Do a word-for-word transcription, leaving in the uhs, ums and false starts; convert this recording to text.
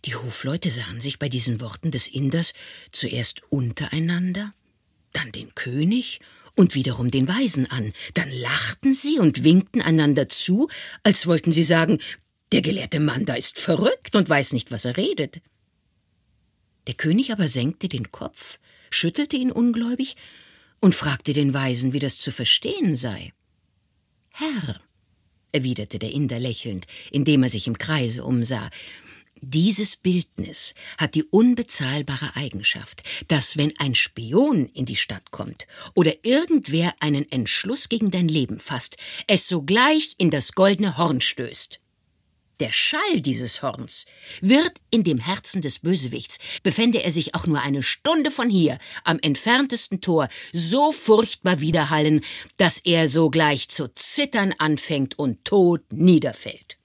Die Hofleute sahen sich bei diesen Worten des Inders zuerst untereinander, dann den König und wiederum den Weisen an. Dann lachten sie und winkten einander zu, als wollten sie sagen, der gelehrte Mann da ist verrückt und weiß nicht, was er redet. Der König aber senkte den Kopf, schüttelte ihn ungläubig und fragte den Weisen, wie das zu verstehen sei. »Herr«, erwiderte der Inder lächelnd, indem er sich im Kreise umsah, »dieses Bildnis hat die unbezahlbare Eigenschaft, dass, wenn ein Spion in die Stadt kommt oder irgendwer einen Entschluss gegen dein Leben fasst, es sogleich in das goldene Horn stößt. Der Schall dieses Horns wird in dem Herzen des Bösewichts, befände er sich auch nur eine Stunde von hier, am entferntesten Tor, so furchtbar widerhallen, dass er sogleich zu zittern anfängt und tot niederfällt.«